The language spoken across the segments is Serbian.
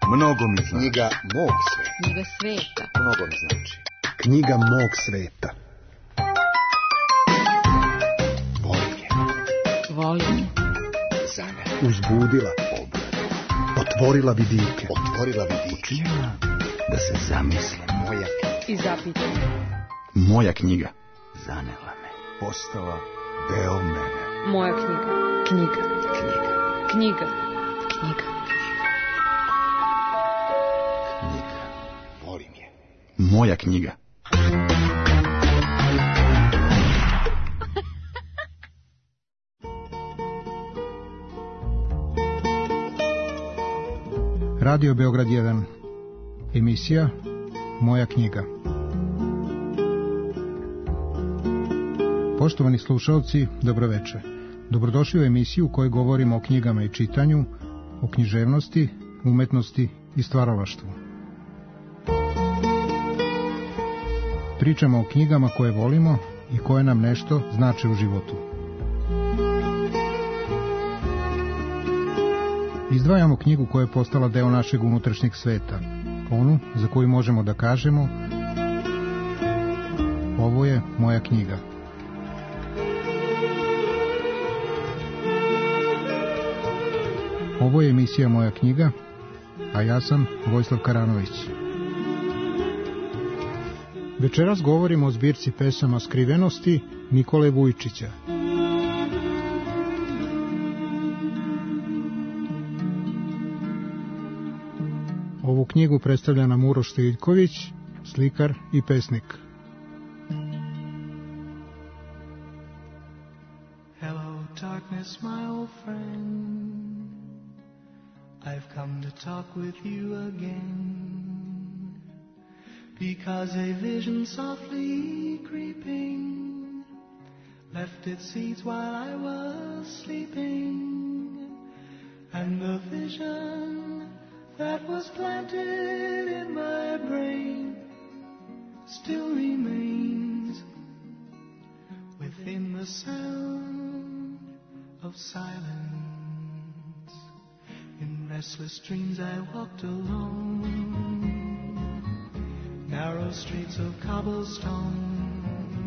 Mnogo mi znači. Knjiga mog sveta. Knjiga sveta. Mnogo mi znači. Knjiga mog sveta. Volim je. Volim. Za mene. Uzbudila. Otvorila vidike. Otvorila vidike. Učinila da se zamislim. Moja knjiga. I zapitam. Moja knjiga. Zanela me. Postala deo mene. Moja knjiga. Knjiga. Knjiga. Knjiga. Knjiga. Knjiga. Volim je. Moja knjiga. Radio Beograd 1. Emisija Moja knjiga. Poštovani slušalci, dobroveče. Dobrodošli u emisiju u kojoj govorimo o knjigama i čitanju, o književnosti, umetnosti i stvaralaštvu. Pričamo o knjigama koje volimo i koje nam nešto znače u životu. Izdvajamo knjigu koja je postala deo našeg unutrašnjeg sveta, onu za koju možemo da kažemo: ovo je moja knjiga. Ovo je emisija Moja knjiga, a ja sam Vojislav Karanović. Večeras govorimo o zbirci pesama Skrivenosti Nikole Vujčića. Ovu knjigu predstavlja nam Uroš Stiljković, slikar i pesnik. Hello, darkness, my old friend. I've come to talk with you again, because a vision softly creeping left its seeds while I was sleeping, and the vision that was planted in my brain still remains within the sound of silence. In restless dreams I walked alone, narrow streets of cobblestone,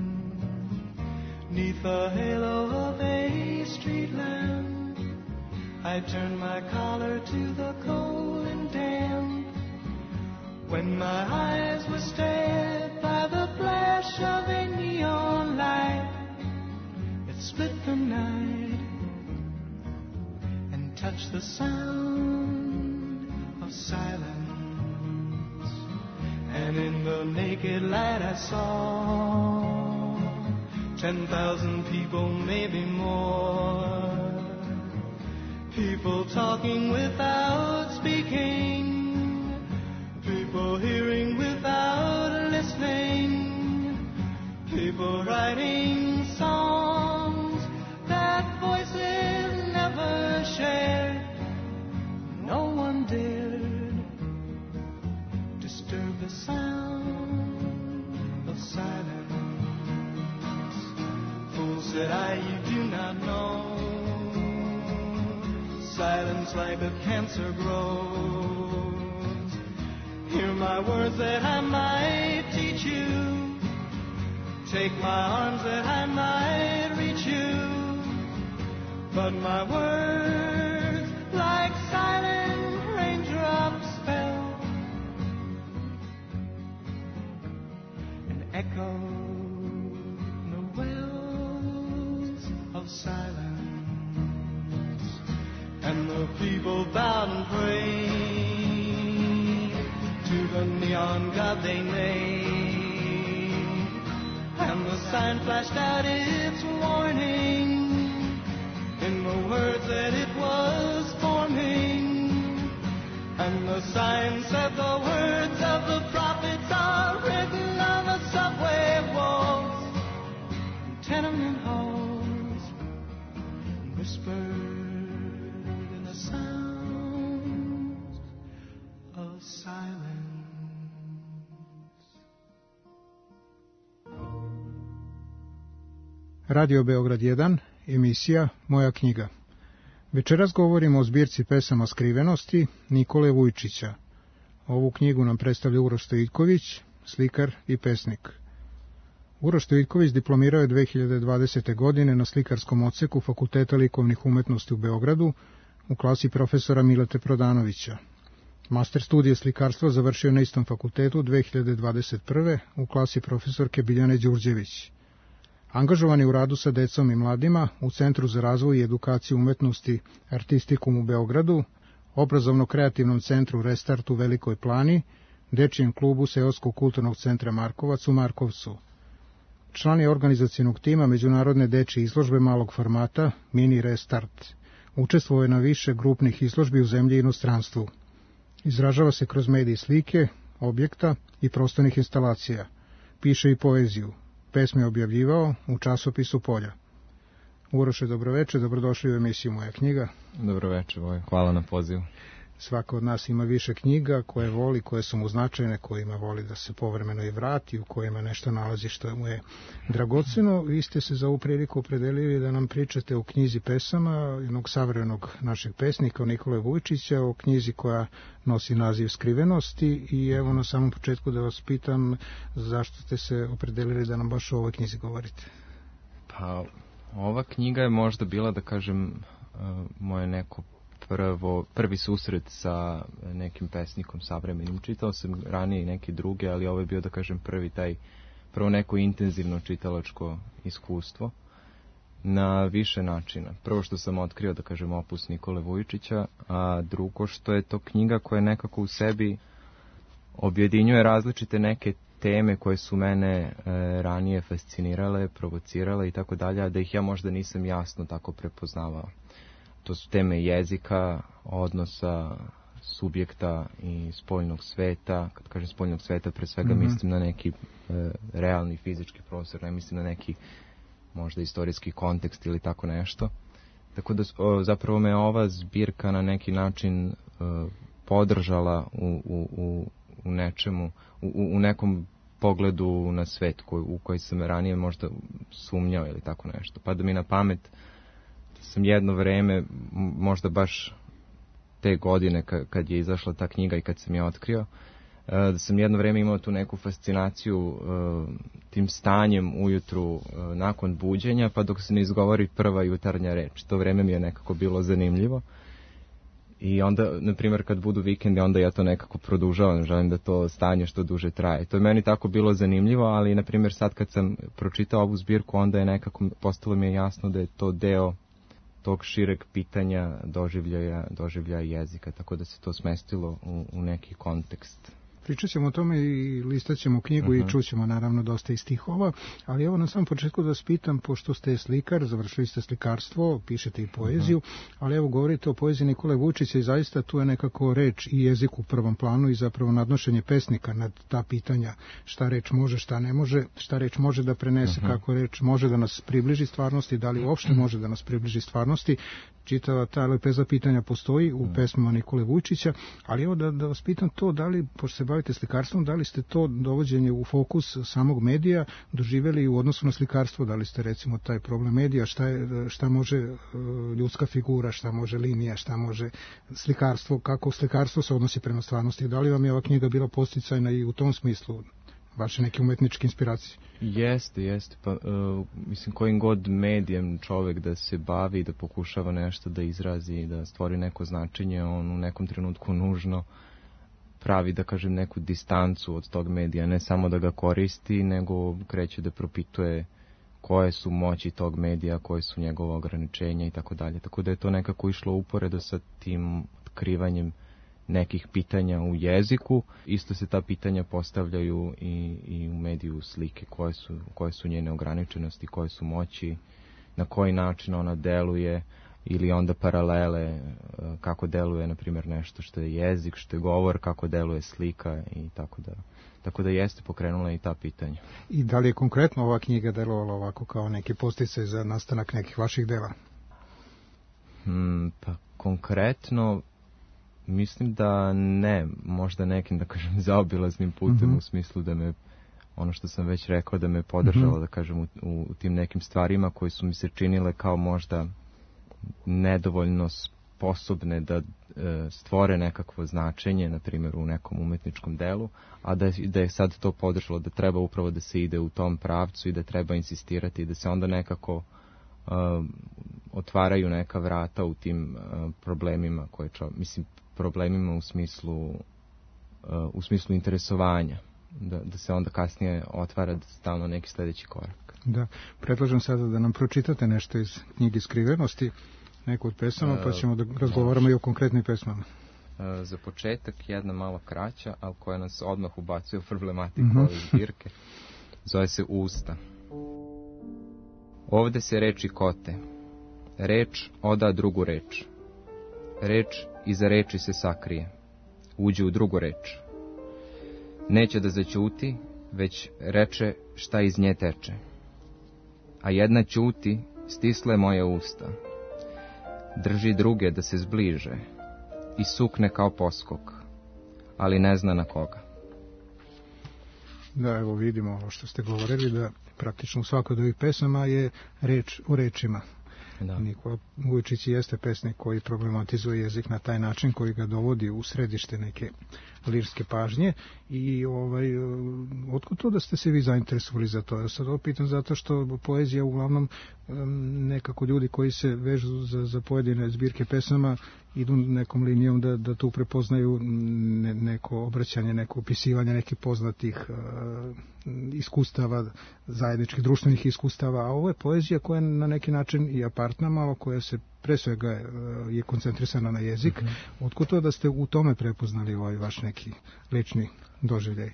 'neath the halo of a street lamp. I turned my collar to the cold and damp, when my eyes were stared by the flash of a neon light. It split the night and touched the sound of silence, and in the naked light I saw 10,000 people, maybe more. People talking without speaking, people hearing without listening, people writing songs that voices never shared. No one dared disturb the sound of silence. Fool, said I, you do not know. Silence like a cancer grows. Hear my words that I might teach you. Take my arms that I might reach you. But my words like silent raindrops fell and echoed in the wells of silence. And the people bowed and prayed to the neon god they made, and the sign flashed out its warning in the words that it was forming, and the sign said the words of the prophets are written on the subway walls and tenement halls, and whispered sounds of silence. Radio Beograd 1, emisija Moja knjiga. Večeras govorimo o zbirci pesama Skrivenosti Nikole Vujčića, Ovu knjigu nam predstavlja Uroš Stojiljković, slikar i pesnik. Uroš Stojiljković diplomirao je 2020. godine na slikarskom odseku Fakulteta likovnih umetnosti u Beogradu u klasi profesora Milete Prodanovića. Master studije slikarstva završio na istom fakultetu 2021. u klasi profesorke Biljane Đurđević. Angažovan je u radu sa decom i mladima u Centru za razvoj i edukaciju umetnosti Artistikum u Beogradu, Obrazovno-kreativnom centru Restart u Velikoj Plani, Dečijem klubu Seoskog kulturnog centra Markovac u Markovcu. Član je organizacionog tima Međunarodne dečije izložbe malog formata Mini Restart. Učestvovao je na više grupnih izložbi u zemlji i inostranstvu. Izražava se kroz medije slike, objekta i prostornih instalacija. Piše i poeziju. Pesme objavljivao u časopisu Polja. Uroše, dobroveče, dobrodošli u emisiju Moja knjiga. Dobroveče, Voja. Hvala na pozivu. Svako od nas ima više knjiga koje voli, koje su mu značajne, kojima voli da se povremeno i vrati, u kojima nešto nalazi što mu je dragoceno. Vi ste se za ovu priliku opredelili da nam pričate o knjizi pesama jednog savremenog našeg pesnika, Nikole Vujčića, o knjizi koja nosi naziv Skrivenosti i evo na samom početku da vas pitam zašto ste se opredelili da nam baš o ovoj knjizi govorite. Pa, ova knjiga je možda bila, da kažem, moje neko prvi susret sa nekim pesnikom savremenim. Čitao sam ranije i neke druge, ali ovo je bio, da kažem, prvo neko intenzivno čitalačko iskustvo na više načina. Prvo što sam otkrio, da kažem, opus Nikole Vujčića, a drugo što je to knjiga koja nekako u sebi objedinjuje različite neke teme koje su mene ranije fascinirale, provocirale i tako dalje, a da ih ja možda nisam jasno tako prepoznavao. To su teme jezika, odnosa subjekta i spoljnog sveta. Kad kažem spoljnog sveta, pre svega mislim na neki realni fizički prostor, ne mislim na neki možda istorijski kontekst ili tako nešto. Tako da zapravo me ova zbirka na neki način podržala u nečemu, u nekom pogledu na svet u koji sam ranije možda sumnjao ili tako nešto. Pa da mi na pamet sam jedno vreme, možda baš te godine kad je izašla ta knjiga i kad sam je otkrio, da sam jedno vreme imao tu neku fascinaciju tim stanjem ujutru nakon buđenja, pa dok se ne izgovori prva jutarnja reč. To vreme mi je nekako bilo zanimljivo. I onda, na primjer, kad budu vikendi, onda ja to nekako produžavam, želim da to stanje što duže traje. To je meni tako bilo zanimljivo, ali, na primjer, sad kad sam pročitao ovu zbirku, onda je nekako, postalo mi je jasno da je to deo tog šireg pitanja doživljaja jezika, tako da se to smestilo u neki kontekst. Pričat ćemo o tome i listat ćemo knjigu i čućemo naravno dosta i stihova, ali evo na samom početku da vas pitam, pošto ste slikar, završili ste slikarstvo, pišete i poeziju, ali evo govorite o poeziji Nikole Vujčića i zaista tu je nekako reč i jezik u prvom planu i zapravo nadnošenje pesnika nad ta pitanja, šta reč može, šta ne može, šta reč može da prenese, kako reč može da nas približi stvarnosti, da li uopšte može da nas približi stvarnosti. Čitava ta lepeza pitanja postoji u pesmama Nikole Vujčića, ali evo da vas pitam to, da li, pošto se bavite slikarstvom, da li ste to dovođenje u fokus samog medija doživjeli u odnosu na slikarstvo, da li ste recimo taj problem medija, šta može ljudska figura, šta može linija, šta može slikarstvo, kako slikarstvo se odnosi prema stvarnosti, da li vam je ova knjiga bila posticajna i u tom smislu, vaše neke umetničke inspiracije? Jeste. Pa, mislim, kojim god medijem čovjek da se bavi, da pokušava nešto da izrazi, da stvori neko značenje, on u nekom trenutku nužno pravi, da kažem, neku distancu od tog medija, ne samo da ga koristi, nego kreće da propituje koje su moći tog medija, koje su njegove ograničenja i tako dalje. Tako da je to nekako išlo uporedo sa tim otkrivanjem nekih pitanja u jeziku. Isto se ta pitanja postavljaju i u mediju slike, koje su njene ograničenosti, koje su moći, na koji način ona deluje, ili onda paralele kako deluje, na primjer, nešto što je jezik, što je govor, kako deluje slika i tako da. Tako da jeste pokrenula i ta pitanja. I da li je konkretno ova knjiga delovala ovako kao neki podsticaj za nastanak nekih vaših dela? Pa konkretno mislim da ne, možda nekim, da kažem, zaobilaznim putem, u smislu da me, ono što sam već rekao, da me podržalo, da kažem, u tim nekim stvarima koje su mi se činile kao možda nedovoljno sposobne da stvore nekakvo značenje, na primjer u nekom umetničkom delu, a da je sad to podržalo, da treba upravo da se ide u tom pravcu i da treba insistirati, da se onda nekako otvaraju neka vrata u tim problemima koje problemima u smislu interesovanja, da se onda kasnije otvara stalno neki sljedeći korak. Da, predlažem sada da nam pročitate nešto iz knjige Skrivenosti, neku od pesama, pa ćemo da razgovaramo i o konkretnim pesmama. Za početak jedna malo kraća, ali koja nas odmah ubacuje u problematiku ove zbirke. Zove se Usta. Ovde se reči kote. Reč oda drugu reč. Reč iza reči se sakrije. Uđe u drugu reč. Neće da zaćuti, već reče šta iz nje teče. A jedna ćuti, stisle moje usta. Drži druge da se zbliže i sukne kao poskok, ali ne zna na koga. Da, evo vidimo ovo što ste govorili, da praktično u svakoj od ovih pesama je reč u rečima. Da. Nikola Vujčić jeste pesnik koji problematizuje jezik na taj način, koji ga dovodi u središte neke lirske pažnje i otkud to da ste se vi zainteresovali za to? Ja sad ovo pitam zato što poezija uglavnom nekako ljudi koji se vežu za pojedine zbirke pesama idu nekom linijom da tu prepoznaju neko obraćanje, neko opisivanje nekih poznatih iskustava, zajedničkih društvenih iskustava, a ovo je poezija koja je na neki način i apartna malo, koja se pre svega je koncentrisana na jezik. Otkud to da ste u tome prepoznali ovaj vaš neki lični doživljaj?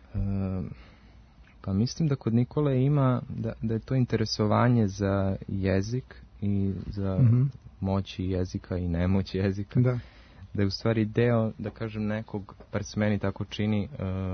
Pa mislim da kod Nikole ima da je to interesovanje za jezik i za moći jezika i nemoći jezika. Da je u stvari deo, da kažem, nekog, par se meni tako čini,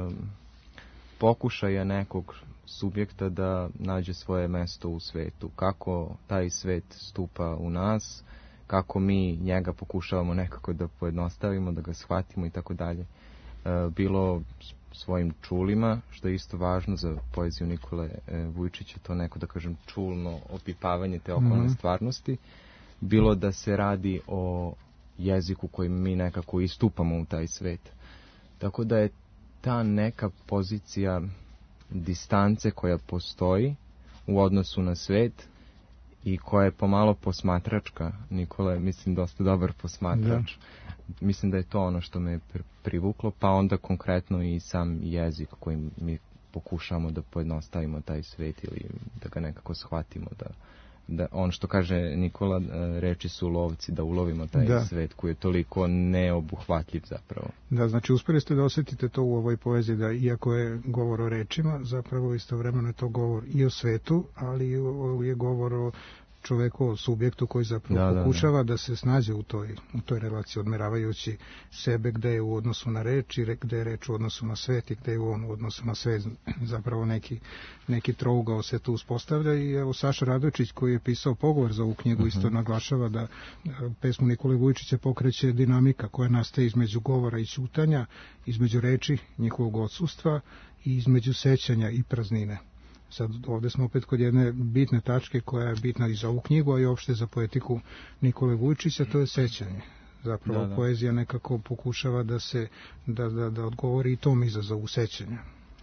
pokušaja nekog subjekta da nađe svoje mesto u svetu. Kako taj svet stupa u nas, kako mi njega pokušavamo nekako da pojednostavimo, da ga shvatimo i tako dalje. Bilo svojim čulima, što je isto važno za poeziju Nikole Vujčića, to neko, da kažem, čulno opipavanje te okolne stvarnosti. Bilo da se radi o jeziku kojim mi nekako istupamo u taj svet. Tako da je ta neka pozicija distance koja postoji u odnosu na svet i koja je pomalo posmatračka. Nikola je, mislim, dosta dobar posmatrač. Mislim da je to ono što me privuklo, pa onda konkretno i sam jezik kojim mi pokušamo da pojednostavimo taj svet ili da ga nekako shvatimo, da on što kaže Nikola, reči su lovci, da ulovimo taj svet koji je toliko neobuhvatljiv zapravo. Da, znači uspeli ste da osjetite to u ovoj poeziji, da iako je govor o rečima, zapravo istovremeno je to govor i o svetu, ali je govor o čoveku, o subjektu koji zapravo pokušava da se snađe u toj relaciji, odmeravajući sebe gde je u odnosu na reč i gde je reč u odnosu na svet i gde je on u odnosu na svet, zapravo neki trougao se tu uspostavlja. I evo Saša Radojičić, koji je pisao pogovor za ovu knjigu, isto naglašava da pesmu Nikole Vujčića pokreće dinamika koja nastaje između govora i ćutanja, između reči, njihovog odsustva i između sećanja i praznine. Sad ovdje smo opet kod jedne bitne tačke koja je bitna i za ovu knjigu, a i uopšte za poetiku Nikole Vujčića, to je sećanje. Zapravo poezija nekako pokušava da odgovori i tom izazovu sećanja.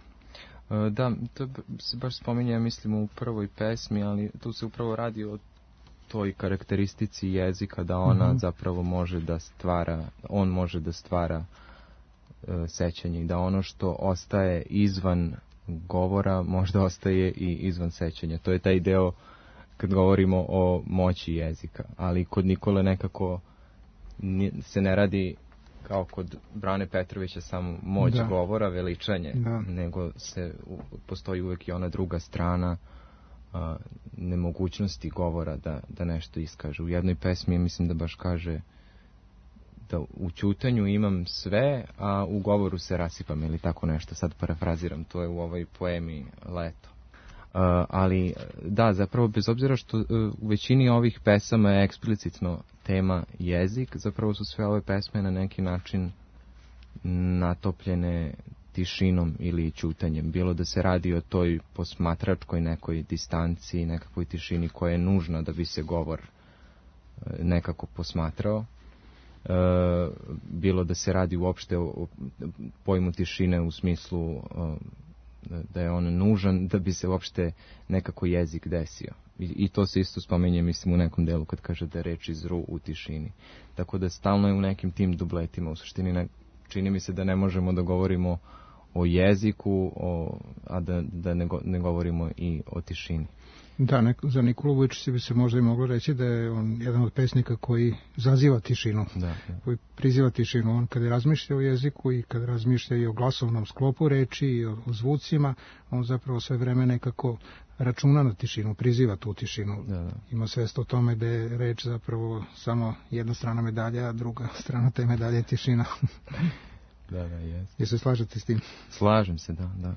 Da, to se baš spominje, mislim, u prvoj pesmi, ali tu se upravo radi o toj karakteristici jezika, da ona zapravo može da stvara, on može da stvara sećanje i da ono što ostaje izvan govora možda ostaje i izvan sećanja. To je taj deo kad govorimo o moći jezika, ali kod Nikole nekako se ne radi kao kod Brane Petrovića samo moć govora, veličanje, nego postoji uvijek i ona druga strana nemogućnosti govora da nešto iskaže. U jednoj pesmi mislim da baš kaže da u ćutanju imam sve, a u govoru se rasipam ili tako nešto, sad parafraziram, to je u ovoj poemi Leto. Ali da, zapravo bez obzira što u većini ovih pesama je eksplicitno tema jezik, zapravo su sve ove pesme na neki način natopljene tišinom ili ćutanjem, bilo da se radi o toj posmatračkoj nekoj distanciji, nekakvoj tišini koja je nužna da bi se govor nekako posmatrao, bilo da se radi uopšte o pojmu tišine u smislu da je on nužan da bi se uopšte nekako jezik desio. I to se isto spominje, mislim, u nekom delu kad kaže da reči zru u tišini. Tako da stalno je u nekim tim dubletima. U suštini čini mi se da ne možemo da govorimo o jeziku, a da ne govorimo i o tišini. Da, za Nikolu Vujčića bi se možda i moglo reći da je on jedan od pesnika koji zaziva tišinu, koji priziva tišinu. On kada razmišlja o jeziku i kada razmišlja i o glasovnom sklopu reči i o zvucima, on zapravo sve vreme nekako računa na tišinu, priziva tu tišinu. Da. Ima svest o tome da je reč zapravo samo jedna strana medalje, a druga strana te medalje je tišina. Da, jes. Jel se slažete s tim? Slažem se, da.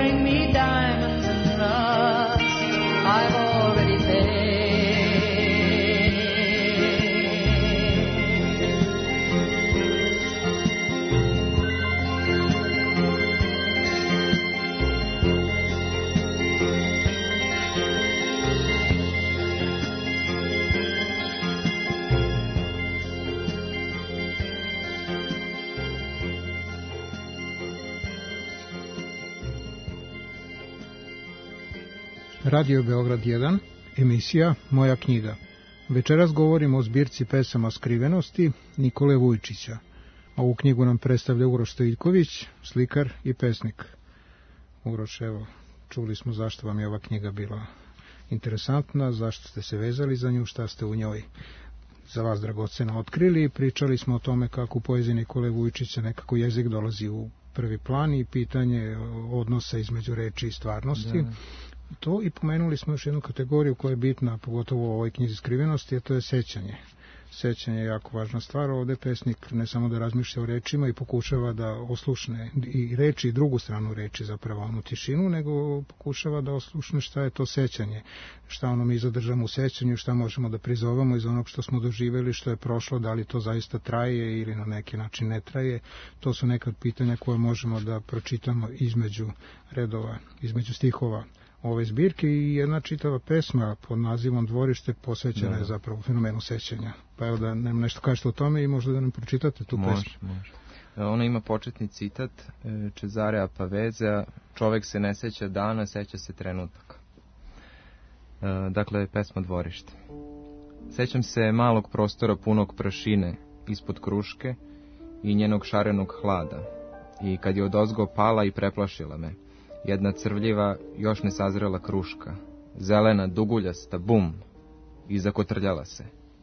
I've already paid. Radio Beograd 1, emisija Moja knjiga. Večeras govorimo o zbirci pesama Skrivenosti Nikole Vujčića. Ovu knjigu nam predstavlja Uroš Stojiljković, slikar i pesnik. Uroš, evo, čuli smo zašto vam je ova knjiga bila interesantna, zašto ste se vezali za nju, šta ste u njoj za vas dragoceno otkrili i pričali smo o tome kako u poeziji Nikole Vujčića nekako jezik dolazi u prvi plan i pitanje odnosa između reči i stvarnosti. Da. To i pomenuli smo još jednu kategoriju koja je bitna, pogotovo u ovoj knjizi Skrivenosti, a to je sećanje. Sećanje je jako važna stvar. Ovde pesnik ne samo da razmišlja o rečima i pokušava da oslušne i reči i drugu stranu reči, zapravo onu tišinu, nego pokušava da oslušne šta je to sećanje, šta ono mi zadržamo u sećanju, šta možemo da prizovemo iz onog što smo doživeli, što je prošlo, da li to zaista traje ili na neki način ne traje. To su neka pitanja koje možemo da pročitamo između redova, između stihova ove zbirke i jedna čitava pesma pod nazivom Dvorište posvećena je zapravo fenomenu sećanja. Pa evo da nam nešto kažete o tome i možda da nam pročitate tu pesmu. Može. Ona ima početni citat Cezarea Pavezea: čovek se ne seća dana, seća se trenutaka. Dakle, pesma Dvorište. Sećam se malog prostora punog prašine ispod kruške i njenog šarenog hlada. I kad je odozgo pala i preplašila me, jedna crvljiva, još ne sazrela kruška, zelena, duguljasta, bum, i zakotrljala se.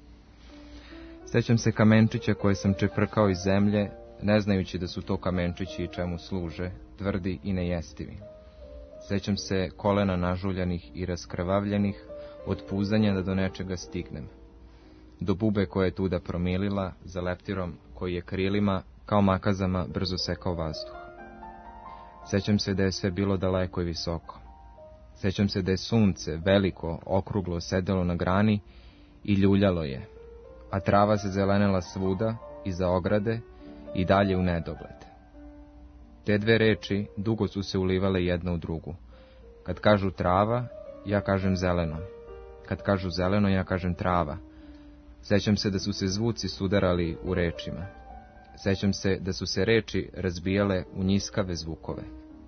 Sećam se kamenčića koje sam čeprkao iz zemlje, ne znajući da su to kamenčići i čemu služe, tvrdi i nejestivi. Sećam se kolena nažuljanih i raskrvavljenih od puzanja da do nečega stignem. Do bube koja je tuda promilila, za leptirom koji je krilima, kao makazama, brzo sekao vazduh. Sećam se da je sve bilo daleko i visoko. Sećam se da je sunce, veliko, okruglo, sedelo na grani i ljuljalo je, a trava se zelenela svuda, iza ograde i dalje u nedogled. Te dve reči dugo su se ulivale jedna u drugu. Kad kažu trava, ja kažem zeleno. Kad kažu zeleno, ja kažem trava. Sećam se da su se zvuci sudarali u rečima. Sećam se da su se reči razbijale u njiskave zvukove.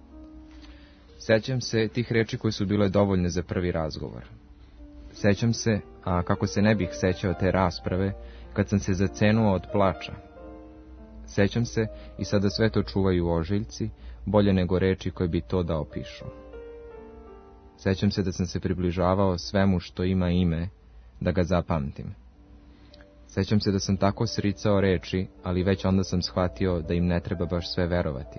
Sećam se tih reči koje su bile dovoljne za prvi razgovor. Sećam se, a kako se ne bih sećao te rasprave, kad sam se zacenuo od plača. Sećam se i sada sve to čuvaju ožiljci, bolje nego reči koje bi to da opišu. Sećam se da sam se približavao svemu što ima ime, da ga zapamtim. Sećam se da sam tako sricao reči, ali već onda sam shvatio da im ne treba baš sve verovati.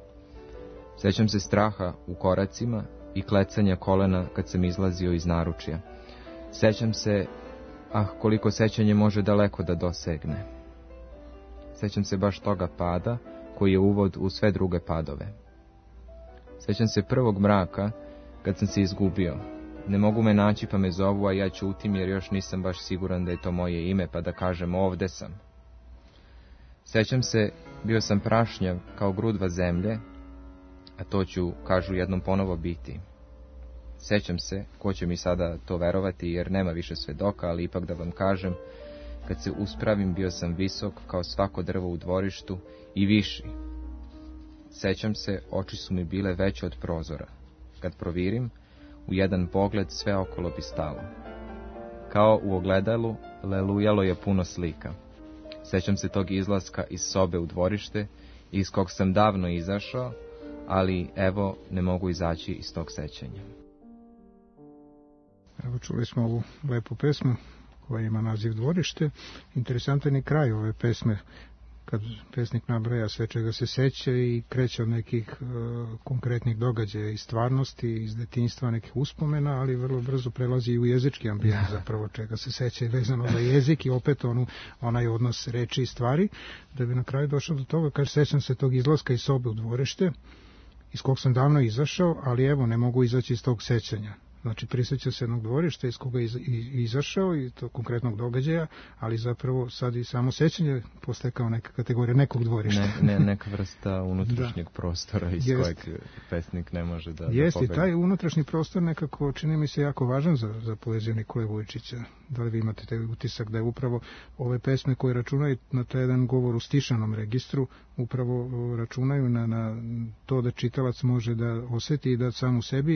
Sećam se straha u koracima i klecanja kolena kad sam izlazio iz naručja. Sećam se, koliko sećanje može daleko da dosegne. Sećam se baš toga pada, koji je uvod u sve druge padove. Sećam se prvog mraka, kad sam se izgubio. Ne mogu me naći pa me zovu, a ja ćutim jer još nisam baš siguran da je to moje ime, pa da kažem ovde sam. Sećam se, bio sam prašnjav kao grudva zemlje, a to ću, kažu, jednom ponovo biti. Sećam se, ko će mi sada to verovati jer nema više svedoka, ali ipak da vam kažem, kad se uspravim bio sam visok kao svako drvo u dvorištu i viši. Sećam se, oči su mi bile veće od prozora. Kad provirim, u jedan pogled sve okolo bi stalo. Kao u ogledalu, lelujalo je puno slika. Sećam se tog izlaska iz sobe u dvorište, iz kog sam davno izašao, ali evo ne mogu izaći iz tog sećanja. Evo čuli smo ovu lepu pesmu koja ima naziv Dvorište. Interesantan je kraj ove pesme, kad pesnik nabraja sve čega se seća i kreće od nekih konkretnih događaja iz stvarnosti, iz detinjstva, nekih uspomena, ali vrlo brzo prelazi i u jezički ambijent, zapravo čega se seća i vezano za jezik i opet onaj odnos reči i stvari, da bi na kraju došao do toga, kaže, sećam se tog izlaska iz sobe u dvorište, iz kog sam davno izašao, ali evo, ne mogu izaći iz tog sećanja. Znači, prisjeća se jednog dvorišta iz koga je izašao i to konkretnog događaja, ali zapravo sad i samo sećanje postaje kao neka kategorija nekog dvorišta. Neka vrsta unutrašnjeg prostora iz kojeg pesnik ne može da pobedi. Jeste, taj unutrašnji prostor nekako čini mi se jako važan za poeziju Nikole Vujčića. Da li vi imate taj utisak da je upravo ove pesme koje računaju na taj jedan govor u stišanom registru, upravo računaju na to da čitalac može da osjeti i da sam u sebi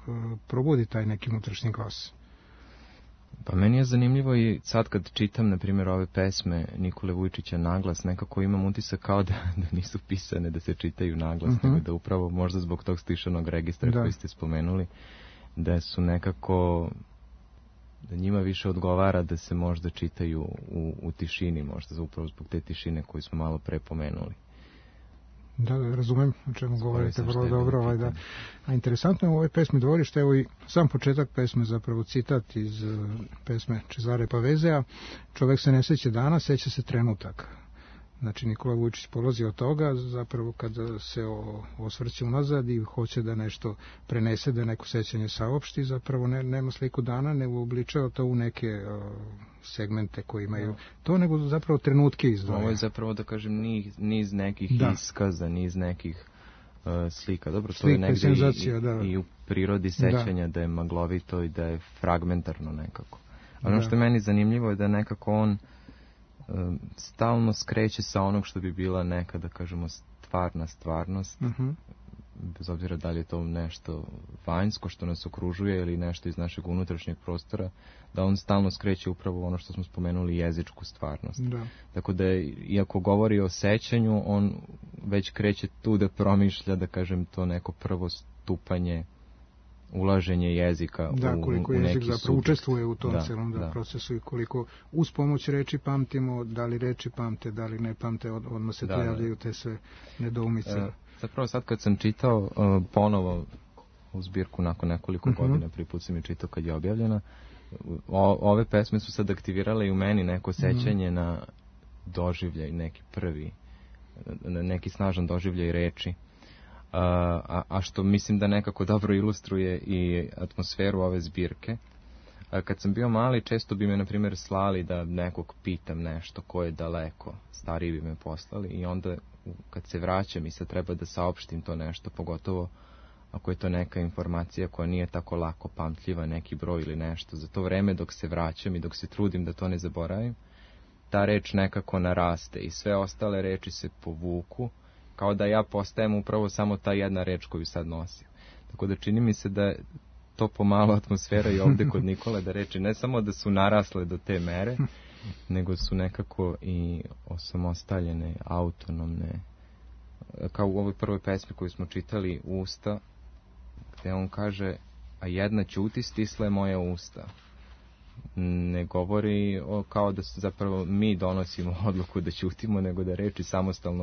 probudi taj neki unutrašnji glas. Pa meni je zanimljivo i sad kad čitam, na primjer, ove pesme Nikole Vujčića naglas, nekako imam utisak kao da nisu pisane da se čitaju naglas, nego da upravo možda zbog tog stišanog registra koji ste spomenuli, da su nekako, da njima više odgovara da se možda čitaju u tišini, možda upravo zbog te tišine koju smo malo pre pomenuli. Da, razumem o čemu govorite, vrlo dobro. Da. A interesantno je u ovoj pesmi Dvorište, evo i sam početak pesme, zapravo citat iz pesme Cesare Pavezea, čovek se ne seća dana, seća se trenutaka. Znači Nikola Vujčić polazi od toga, zapravo kada se osvrće unazad i hoće da nešto prenese, da neko sećanje saopšti, zapravo nema sliku dana, ne uobličava to u neke segmente koji imaju to, nego zapravo trenutke izdvaja. Ovo je zapravo, da kažem, niz nekih iskaza, niz nekih slika. Dobro, to je negdje i u prirodi sećanja da je maglovito i da je fragmentarno nekako. Ali ono što je meni zanimljivo je da nekako on stalno skreće sa onog što bi bila neka, da kažemo, stvarna stvarnost, bez obzira da li je to nešto vanjsko što nas okružuje ili nešto iz našeg unutrašnjeg prostora, da on stalno skreće upravo ono što smo spomenuli, jezičku stvarnost. Tako da, iako govori o sećanju, on već kreće tu da promišlja, da kažem, to neko prvo stupanje, ulaženje jezika koliko u neki jezik zapravo subjekt. Učestvuje u tom celom procesu i koliko uz pomoć reči pamtimo, da li reči pamte, da li ne pamte, odmah se pojavljaju te sve nedoumice. Zapravo sad kad sam čitao ponovo u zbirku nakon nekoliko godina, prvi put sam je čitao kad je objavljena, ove pesme su sad aktivirale i u meni neko sećanje na doživljaj, neki prvi, neki snažan doživljaj reči. A što mislim da nekako dobro ilustruje i atmosferu ove zbirke. Kad sam bio mali, često bi me, na primjer, slali da nekog pitam nešto ko je daleko, stariji bi me poslali, i onda kad se vraćam i sad treba da saopštim to nešto, pogotovo ako je to neka informacija koja nije tako lako pamtljiva, neki broj ili nešto, za to vreme dok se vraćam i dok se trudim da to ne zaboravim, ta reč nekako naraste i sve ostale reči se povuku, kao da ja postajem upravo samo ta jedna reč koju sad nosim. Tako da čini mi se da je to pomalo atmosfera i ovde kod Nikole, da reči ne samo da su narasle do te mere, nego su nekako i osamostaljene, autonomne. Kao u ovoj prvoj pesmi koju smo čitali, Usta, gde on kaže, a jedna ćuti, stisle moje usta. Ne govori kao da se zapravo mi donosimo odluku da ćutimo, nego da reči samostalno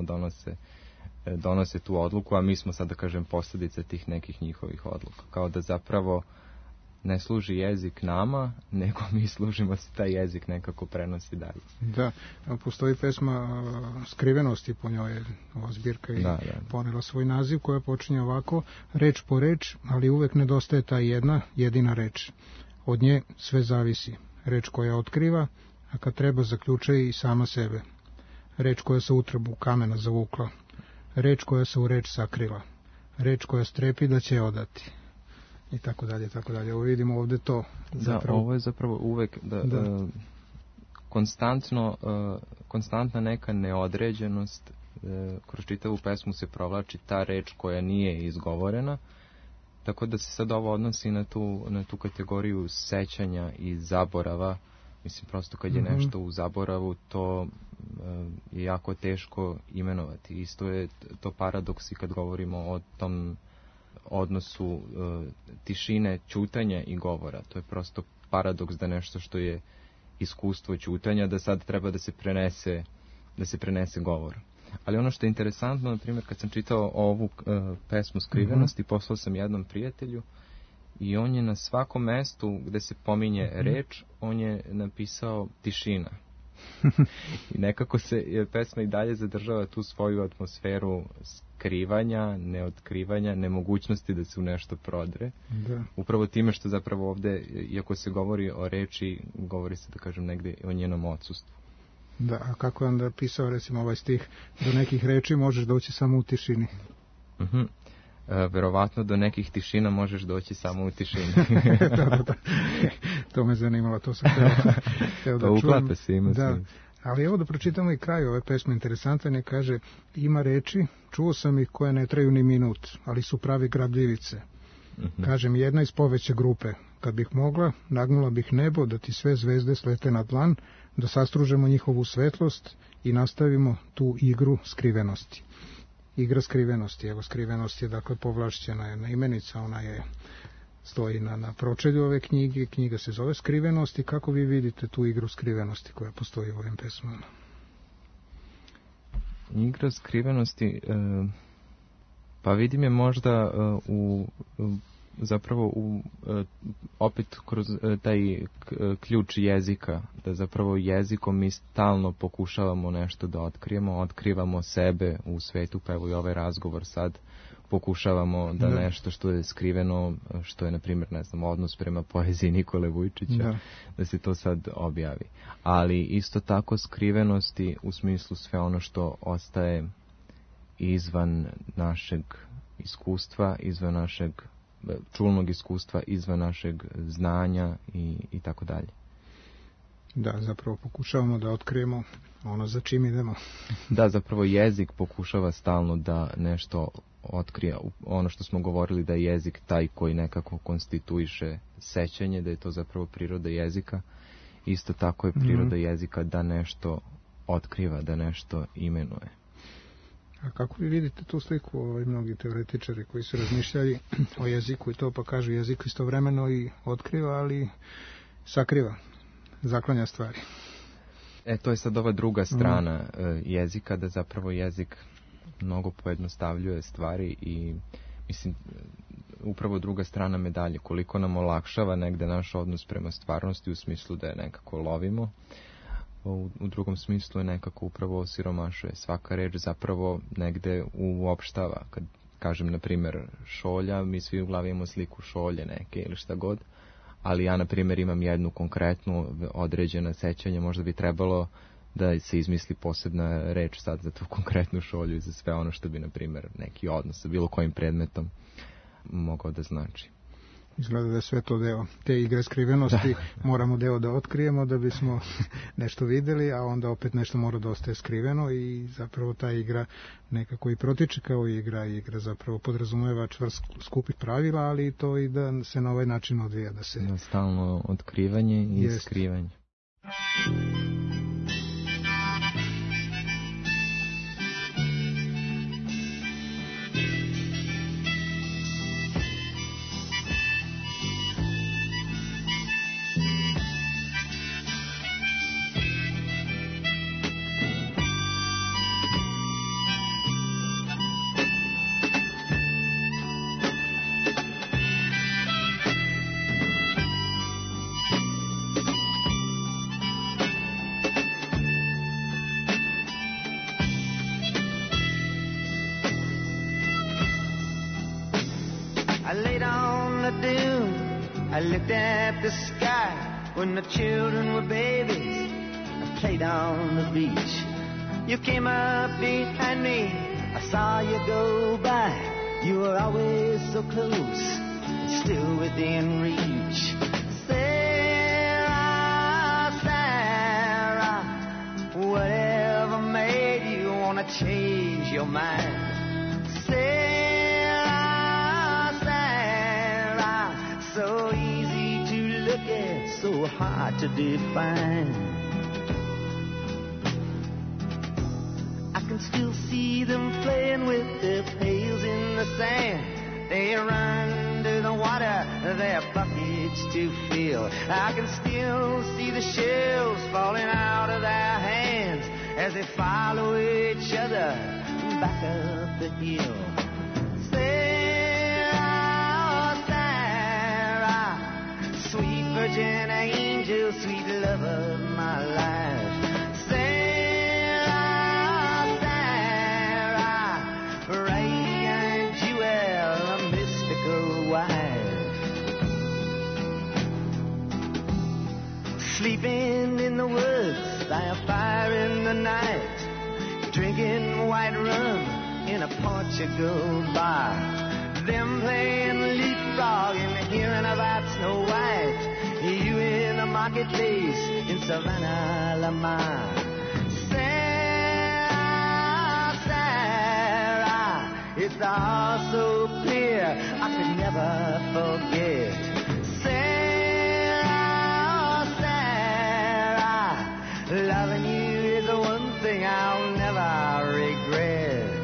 donose tu odluku, a mi smo sad, da kažem, posljedica tih nekih njihovih odluka. Kao da zapravo ne služi jezik nama, nego mi služimo se taj jezik nekako prenosi dalje. Da, postoji pesma Skrivenosti, po njoj ova zbirka i ponela svoj naziv, koja počinje ovako, reč po reč, ali uvek nedostaje ta jedina reč. Od nje sve zavisi. Reč koja otkriva, a kad treba zaključuje i sama sebe. Reč koja se u utrobu kamena zavukla. Reč koja se u reč sakrila. Reč koja strepi da će odati. I tako dalje, tako dalje. Ovo vidimo ovde to. Zapravo... Da, ovo je zapravo uvek konstantna neka neodređenost. Kroz čitavu pesmu se provlači ta reč koja nije izgovorena. Tako da se sad ovo odnosi na tu kategoriju sećanja i zaborava. Mislim, prosto kad je nešto u zaboravu, to je jako teško imenovati. Isto je to paradoks i kad govorimo o tom odnosu tišine, ćutanja i govora. To je prosto paradoks da nešto što je iskustvo ćutanja, da sad treba da se prenese govor. Ali ono što je interesantno, na primjer, kad sam čitao ovu pesmu Skrivenosti, poslao sam jednom prijatelju i on je na svakom mestu gde se pominje reč, on je napisao tišina. I nekako se pesma i dalje zadržava tu svoju atmosferu skrivanja, neotkrivanja, nemogućnosti da se u nešto prodre. Da. Upravo time što zapravo ovde, iako se govori o reči, govori se, da kažem, negde o njenom odsustvu. Da, a kako je onda pisao, recimo, ovaj stih, do nekih reči možeš doći samo u tišini. Verovatno do nekih tišina možeš doći samo u tišini. Da. To me zanimalo, to sam hteo da čujem. Uklapa se, ima se. Ali evo da pročitamo i kraj ove pesme, interesantan je, kaže, ima reči, čuo sam ih koje ne traju ni minut, ali su pravi grabljivice. Kažem, jedna iz poveće grupe. Kad bih mogla, nagnula bih nebo da ti sve zvezde slete na dlan, da sastružemo njihovu svetlost i nastavimo tu igru skrivenosti. Igra skrivenosti. Evo, skrivenost je dakle povlašćena jedna imenica, ona je stoji na pročelju ove knjige. Knjiga se zove Skrivenost i kako vi vidite tu igru skrivenosti koja postoji u ovim pesmama? Igra skrivenosti, pa vidim je možda zapravo opet kroz taj ključ jezika, da zapravo jezikom mi stalno pokušavamo nešto da otkrivamo sebe u svetu, pa evo i ovaj razgovor sad pokušavamo da nešto što je skriveno, što je na primjer, ne znam, odnos prema poeziji Nikole Vujčića, da se to sad objavi. Ali isto tako skrivenosti u smislu sve ono što ostaje izvan našeg iskustva, izvan našeg čulnog iskustva, izvan našeg znanja i tako dalje. Da, zapravo pokušavamo da otkrijemo ono za čim idemo. Da, zapravo jezik pokušava stalno da nešto otkrije. Ono što smo govorili da je jezik taj koji nekako konstituiše sećanje, da je to zapravo priroda jezika. Isto tako je priroda jezika da nešto otkriva, da nešto imenuje. A kako vi vidite tu sliku, mnogi teoretičari koji su razmišljali o jeziku i to pa kažu jezik istovremeno i otkriva, ali sakriva, zaklanja stvari. To je sad ova druga strana jezika, da zapravo jezik mnogo pojednostavljuje stvari i mislim, upravo druga strana medalje, koliko nam olakšava negde naš odnos prema stvarnosti u smislu da je nekako lovimo, u drugom smislu je nekako upravo osiromašuje. Svaka reč zapravo negde uopštava. Kad kažem, na primjer, šolja, mi svi u glavi imamo sliku šolje neke ili šta god, ali ja, na primjer, imam jednu konkretnu određena sećanja, možda bi trebalo da se izmisli posebna reč sad za tu konkretnu šolju i za sve ono što bi, na primjer, neki odnos sa bilo kojim predmetom mogao da znači. Izgleda da je sve to deo te igre skrivenosti, moramo deo da otkrijemo da bismo nešto videli, a onda opet nešto mora da ostaje skriveno i zapravo ta igra nekako i protiče kao igra zapravo podrazumeva čvrst skupih pravila, ali to i da se na ovaj način odvija. Da se stalno otkrivanje i skrivanje. I looked at the sky when the children were babies. I played on the beach. You came up behind me. I saw you go by. You were always so close, still within reach. Sarah, Sarah, whatever made you want to change your mind? So easy to look at, so hard to define. I can still see them playing with their pails in the sand. They run to the water, their buckets to fill. I can still see the shells falling out of their hands as they follow each other back up the hill. Sweet virgin angel, sweet love of my life. Sarah, Sarah, radiant jewel, a mystical wife. Sleeping in the woods by a fire in the night, drinking white rum in a Portugal bar. Them playing leapfrog and hearing about Snow White. You in the marketplace in Savannah, Lamar. Sarah, Sarah, it's all so clear dear, I could never forget. Sarah, Sarah, loving you is the one thing I'll never regret.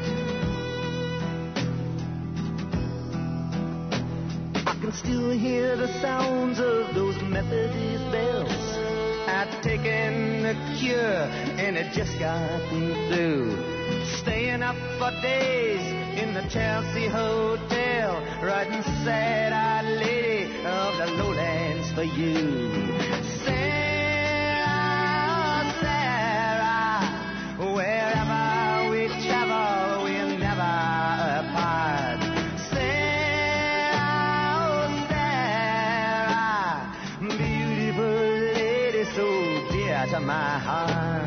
I can still hear the sounds of those Methodist bells. I'd taken the cure and it just got me through. Staying up for days in the Chelsea Hotel, writing sad-eyed lady of the lowlands for you. Sarah, Sarah, wherever we travel, we'll never apart. Sarah, Sarah, beautiful lady, so dear to my heart.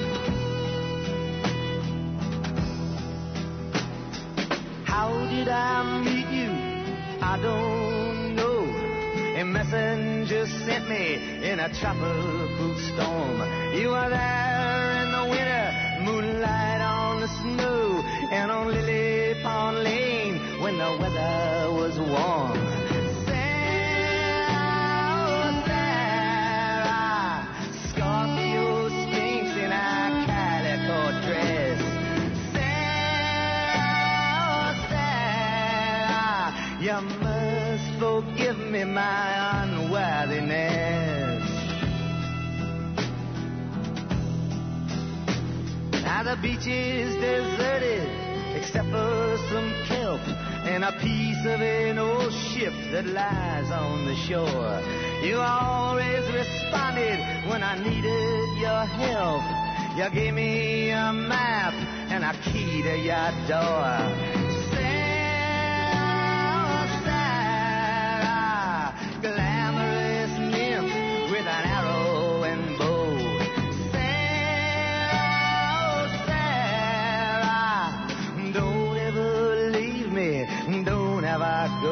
How did I meet you? I don't know. A messenger sent me in a tropical storm. You were there in the winter, moonlight on the snow, and on Lily Pond Lane when the weather was warm. Sarah, Sarah, Scorpio stinks in a calico dress. You must forgive me my unworthiness. Now the beach is deserted except for some kelp and a piece of an old ship that lies on the shore. You always responded when I needed your help. You gave me a map and a key to your door. Glamorous nymph with an arrow and bow. Sarah, Sarah, don't ever leave me, don't ever go.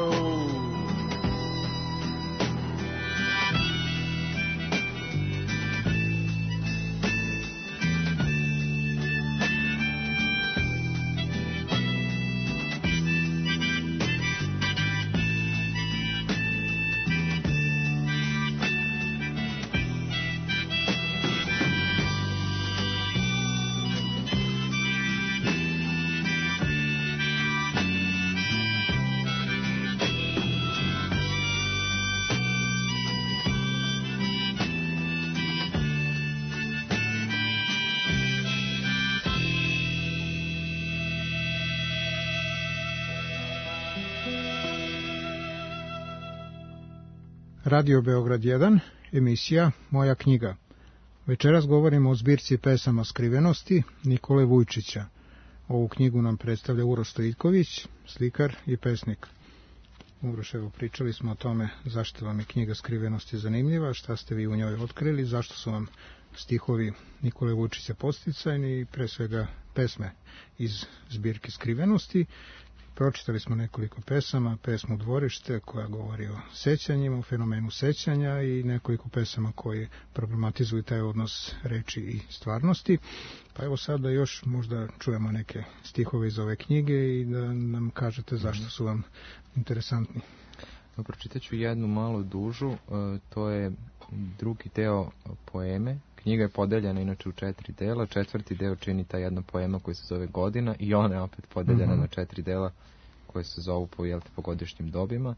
Radio Beograd 1, emisija Moja knjiga. Večeras govorimo o zbirci pesama Skrivenosti Nikole Vujčića. Ovu knjigu nam predstavlja Uroš Stojiljković, slikar i pesnik. Uroš, evo, pričali smo o tome zašto vam je knjiga Skrivenosti zanimljiva, šta ste vi u njoj otkrili, zašto su vam stihovi Nikole Vujčića podsticajni i pre svega pesme iz zbirke Skrivenosti. Pročitali smo nekoliko pesama, pesmu Dvorište koja govori o sećanjima, o fenomenu sećanja i nekoliko pesama koje problematizuju taj odnos reči i stvarnosti. Pa evo sad da još možda čujemo neke stihove iz ove knjige i da nam kažete zašto su vam interesantni. Pročitat ću jednu malo dužu, to je drugi deo poeme. Knjiga je podeljena inače u 4 dela, 4. deo čini ta jedna poema koja se zove Godina i ona je opet podeljena na 4 dela koje se zovu po godišnjim dobima.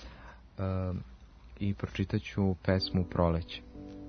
I pročitat ću pesmu Proleće.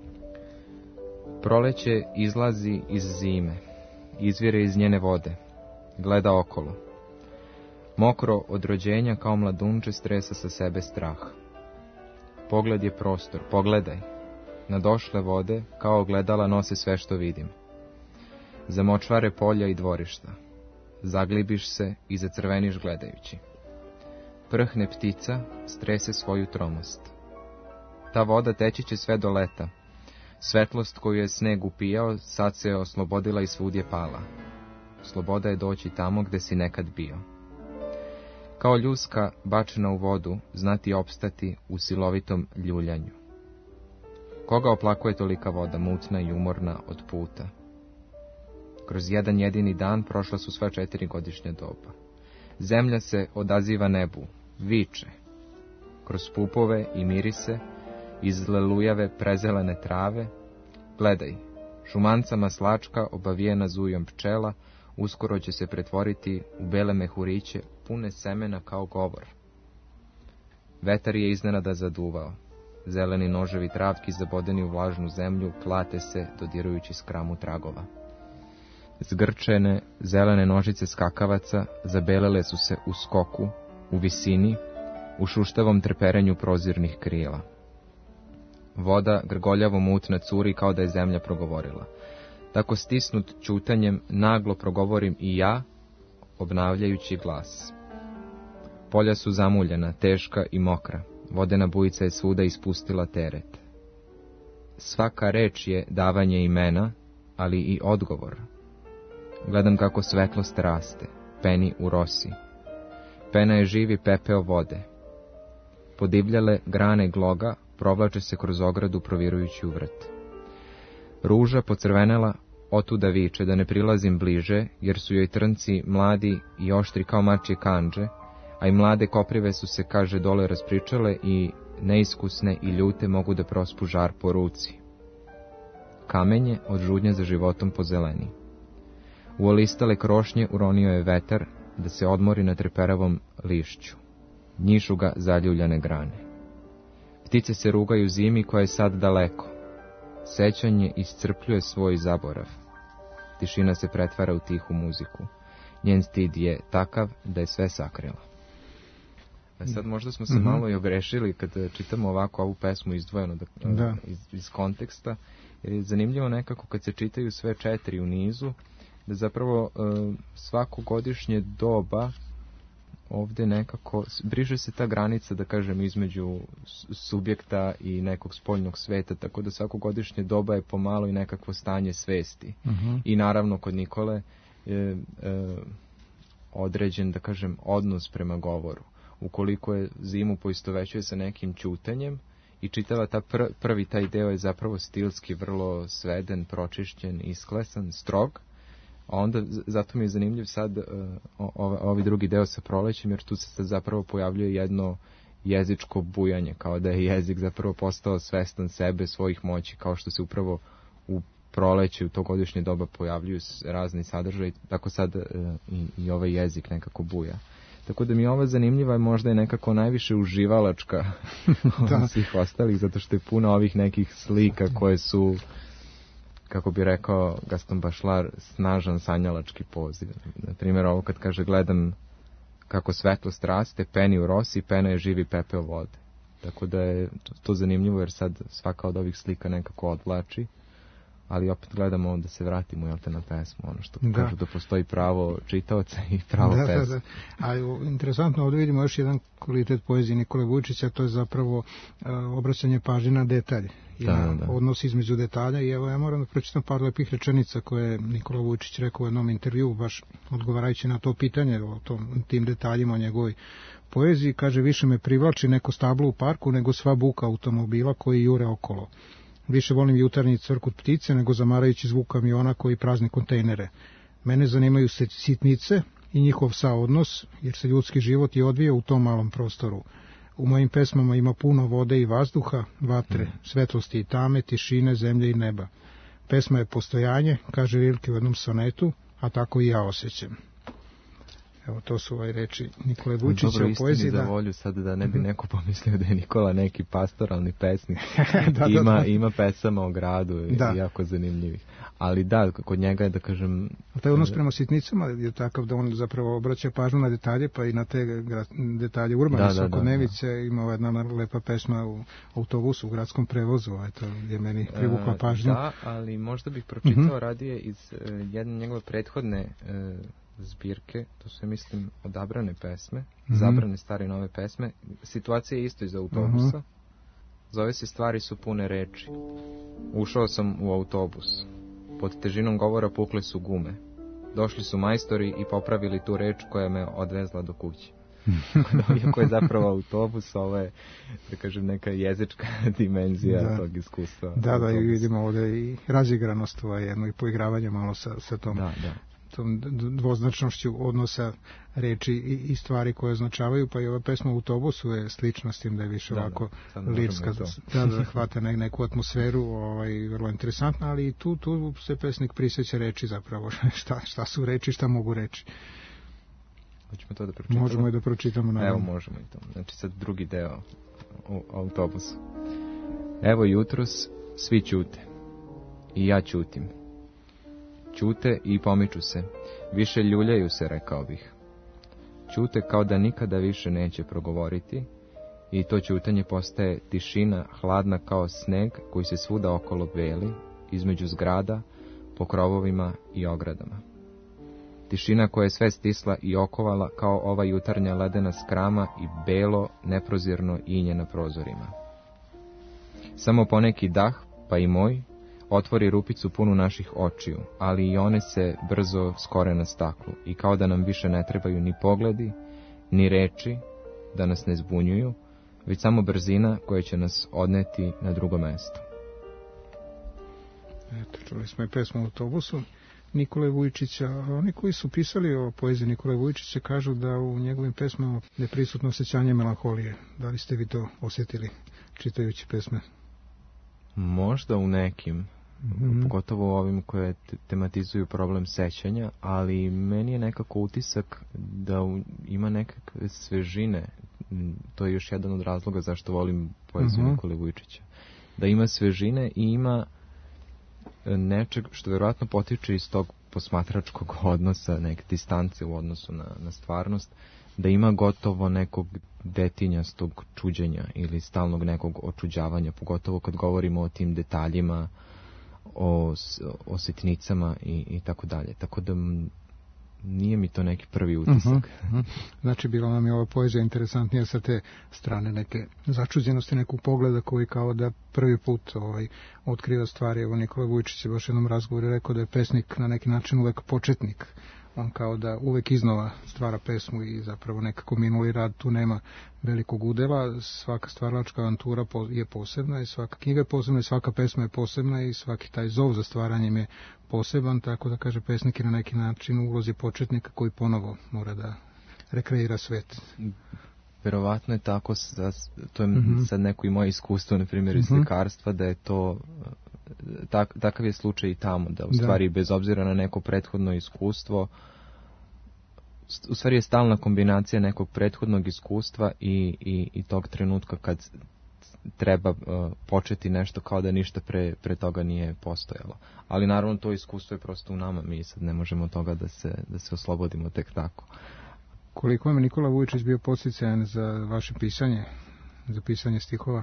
Proleće izlazi iz zime, izvire iz njene vode, gleda okolo. Mokro od rođenja kao mladunče stresa sa sebe strah. Pogled je prostor, pogledaj. Na došle vode, kao ogledala, nose sve što vidim. Za močvare polja i dvorišta. Zaglibiš se i zacrveniš gledajući. Prhne ptica, strese svoju tromost. Ta voda teći će sve do leta. Svetlost koju je sneg upijao, sad se je oslobodila i svud je pala. Sloboda je doći tamo gde si nekad bio. Kao ljuska bačena u vodu, znati opstati u silovitom ljuljanju. Koga oplakuje tolika voda, mutna i umorna od puta? Kroz jedan jedini dan prošla su sva 4 godišnja doba. Zemlja se odaziva nebu, viče. Kroz pupove i mirise, iz lelujave prezelene trave, gledaj, šumanca maslačka obavijena zujom pčela, uskoro će se pretvoriti u bele mehuriće, pune semena kao govor. Vetar je iznenada zaduvao. Zeleni noževi travki zabodeni u vlažnu zemlju klate se, dodirujući skramu tragova. Zgrčene, zelene nožice skakavaca zabelele su se u skoku, u visini, u šuštavom treperenju prozirnih krila. Voda grgoljavo mutna curi kao da je zemlja progovorila. Tako stisnut ćutanjem naglo progovorim i ja, obnavljajući glas. Polja su zamuljena, teška i mokra. Vodena bujica je svuda ispustila teret. Svaka reč je davanje imena, ali i odgovor. Gledam kako svetlost raste, peni u rosi. Pena je živi pepeo vode. Podivljale grane gloga provlače se kroz ogradu provirujući u vrt. Ruža pocrvenela otuda viče da ne prilazim bliže, jer su joj trnci mladi i oštri kao mačje kandže, a i mlade koprive su se, kaže, dole raspričale i neiskusne i ljute mogu da prospu žar po ruci. Kamenje od žudnja za životom pozeleni. U olistale krošnje uronio je vetar da se odmori na treperavom lišću. Njišu ga zaljuljane grane. Ptice se rugaju zimi koja je sad daleko. Sećanje iscrpljuje svoj zaborav. Tišina se pretvara u tihu muziku. Njen stid je takav da je sve sakrila. Sad možda smo se malo i ogrešili kad čitamo ovako ovu pesmu izdvojeno iz konteksta, jer je zanimljivo nekako kad se čitaju sve 4 u nizu, da zapravo svako godišnje doba ovde nekako briše se ta granica, da kažem, između subjekta i nekog spoljnog sveta, tako da svako godišnje doba je pomalo i nekakvo stanje svesti. I naravno kod Nikole je određen, da kažem, odnos prema govoru. Ukoliko je zimu poistovećuje sa nekim ćutanjem i čitava ta prvi taj deo je zapravo stilski vrlo sveden, pročišćen, isklesan, strog, a onda zato mi je zanimljiv sad ovaj drugi deo sa prolećem, jer tu se sad zapravo pojavljuje jedno jezičko bujanje, kao da je jezik zapravo postao svestan sebe, svojih moći, kao što se upravo u proleće, u to godišnje doba pojavljuju razni sadržaj, tako sad i ovaj jezik nekako buja. Tako da mi je ova zanimljiva i možda je nekako najviše uživalačka od svih ostalih, zato što je puno ovih nekih slika koje su, kako bi rekao Gaston Bachelard, snažan sanjalački poziv. Na primjer, ovo kad kaže gledam kako svetlost raste, peni u rosi, pena je živi pepeo vode. Tako da je to zanimljivo, jer sad svaka od ovih slika nekako odvlači, ali opet gledamo da se vratimo na pesmu, ono što kažu da postoji pravo čitaoca i pravo pesma. Da. Ali interesantno, ovdje vidimo još jedan kvalitet poezije Nikole Vujčića, to je zapravo obraćanje pažnje na detalje i na odnos između detalja. I evo ja moram da pročitam par lepih rečenica koje je Nikola Vujčić rekao u jednom intervju, baš odgovarajući na to pitanje o tim detaljima o njegovoj poeziji. Kaže, više me privlači neko stablo u parku nego sva buka automobila koji jure okolo. Više volim jutarnji crkut ptice nego zamarajući zvuk kamiona koji prazni kontejnere. Mene zanimaju sitnice i njihov saodnos, jer se ljudski život i odvija u tom malom prostoru. U mojim pesmama ima puno vode i vazduha, vatre, svetlosti i tame, tišine, zemlje i neba. Pesma je postojanje, kaže Rilke u jednom sonetu, a tako i ja osjećam. Evo, to su reči Nikole Vujčića u poeziji. Dobro, za volju sad da ne bi neko pomislio da je Nikola neki pastoralni pesnik. Ima pesama o gradu i jako zanimljivih. Ali da, kod njega je, da kažem... Taj odnos prema sitnicama je takav da on zapravo obraća pažnju na detalje, pa i na te detalje urbane svakodnevice. Ima jedna lepa pesma u autobusu, u gradskom prevozu, to je meni privukla pažnju. Da, ali možda bih pročitao radije iz jedne njegove prethodne zbirke, to su, mislim, odabrane pesme, zabrane stare i nove pesme. Situacija je isto iz autobusa. Zove se Stvari su pune reči. Ušao sam u autobus. Pod težinom govora pukle su gume. Došli su majstori i popravili tu reč koja me odvezla do kuće. Iako je zapravo autobus, ovo je, da kažem, neka jezička dimenzija tog iskustva. Da, i vidimo ovdje i razigranost jedno i poigravanje malo sa tom tom dvoznačnošću odnosa reči i stvari koje označavaju, pa i ova pesma u autobusu je slična s tim da je više ovako lirska, da hvata neku atmosferu, vrlo interesantna, ali i tu se pesnik prisjeća reči zapravo, šta su reči, šta mogu reći. Hoćemo to da pročitamo? Možemo i da pročitamo, naravno. Evo, možemo i to. Znači sad drugi deo u autobusu. Evo jutros svi ćute. I ja ćutim. Ćute i pomiču se. Više ljuljaju se, rekao bih. Ćute kao da nikada više neće progovoriti i to ćutanje postaje tišina hladna kao sneg koji se svuda okolo beli, između zgrada, po krovovima i ogradama. Tišina koja je sve stisla i okovala kao ova jutarnja ledena skrama i belo, neprozirno inje na prozorima. Samo poneki dah, pa i moj, otvori rupicu punu naših očiju, ali i one se brzo skore na staklu i kao da nam više ne trebaju ni pogledi, ni reči, da nas ne zbunjuju, već samo brzina koja će nas odneti na drugo mesto. Eto, čuli smo i pesmu u autobusu Nikole Vujčića. Oni koji su pisali o poeziji Nikole Vujčića kažu da u njegovim pesmama je prisutno osjećanje melanholije. Da li ste vi to osjetili čitajući pesme? Možda u nekim, pogotovo ovim koje tematizuju problem sećanja, ali meni je nekako utisak da ima nekakve svežine. To je još jedan od razloga zašto volim poeziju Nikole Vujčića. Da ima svežine i ima nečeg što vjerojatno potiče iz tog posmatračkog odnosa, neke distance u odnosu na stvarnost, da ima gotovo nekog detinjastog čuđenja ili stalnog nekog očuđavanja, pogotovo kad govorimo o tim detaljima, o sitnicama i tako dalje. Tako da nije mi to neki prvi utisak. Znači, bila nam je ova poezija interesantnija sa te strane, neke začuđenosti, nekog pogleda koji kao da prvi put otkriva stvari. Evo, Nikola Vujčić je baš jednom razgovoru rekao da je pesnik na neki način uvek početnik. On kao da uvek iznova stvara pesmu i zapravo nekako minuli rad tu nema velikog udela. Svaka stvaralačka avantura je posebna i svaka knjiga je posebna i svaka pesma je posebna i svaki taj zov za stvaranjem je poseban, tako da kaže pesnik je na neki način u ulozi početnika koji ponovo mora da rekreira svet. Verovatno je tako, to je sad neko i moje iskustvo, na primjer iz slikarstva, da je to takav je slučaj i tamo, da u stvari bez obzira na neko prethodno iskustvo, u stvari je stalna kombinacija nekog prethodnog iskustva i tog trenutka kad treba početi nešto kao da ništa pre toga nije postojalo. Ali naravno to iskustvo je prosto u nama, mi sad ne možemo od toga da se oslobodimo tek tako. Koliko vam je Nikola Vujčić bio podsticajan za vaše pisanje, za pisanje stihova?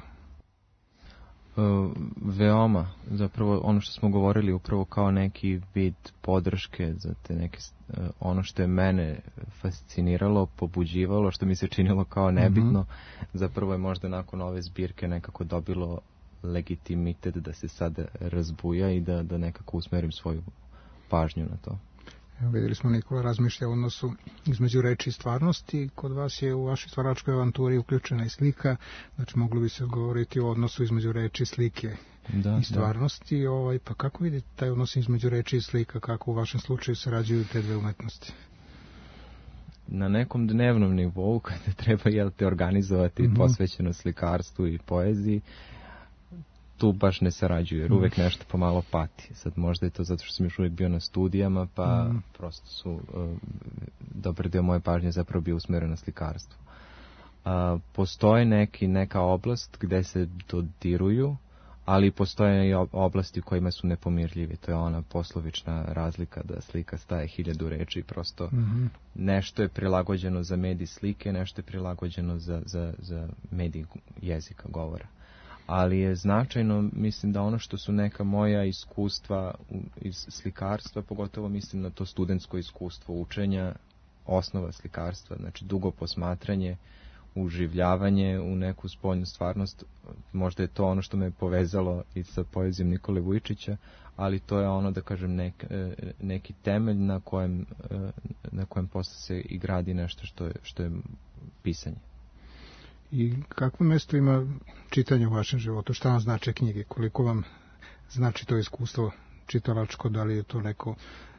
Veoma, zapravo ono što smo govorili upravo kao neki vid podrške za te neke, ono što je mene fasciniralo, pobuđivalo, što mi se činilo kao nebitno, zapravo je možda nakon ove zbirke nekako dobilo legitimitet da se sad razbuja i da nekako usmerim svoju pažnju na to. Evo, vidjeli smo, Nikola razmišlja o odnosu između reči i stvarnosti. Kod vas je u vašoj stvaračkoj avanturi uključena i slika, znači moglo bi se govoriti o odnosu između reči, slike i stvarnosti. Pa kako vidite taj odnos između reči i slika, kako u vašem slučaju sarađuju te dve umetnosti? Na nekom dnevnom nivou, kada treba te organizovati posvećeno slikarstvu i poeziji, tu baš ne sarađuju, jer uvek nešto pomalo pati. Sad možda je to zato što sam još uvijek bio na studijama, pa prosto su dobar dio moje pažnje zapravo bio usmjeren na slikarstvo. Postoje neka oblast gde se dodiruju, ali postoje i oblasti u kojima su nepomirljivi. To je ona poslovična razlika da slika staje 1000 reči, prosto nešto je prilagođeno za medij slike, nešto je prilagođeno za medij jezika, govora. Ali je značajno, mislim da ono što su neka moja iskustva iz slikarstva, pogotovo mislim na to studentsko iskustvo učenja, osnova slikarstva, znači dugo posmatranje, uživljavanje u neku spoljnu stvarnost, možda je to ono što me povezalo i sa poezijom Nikole Vujčića, ali to je ono, da kažem, neki temelj na kojem posle se i gradi nešto što je pisanje. I kakvo mjesto ima čitanje u vašem životu? Šta vam znače knjige? Koliko vam znači to iskustvo čitalačko? Da li je to neko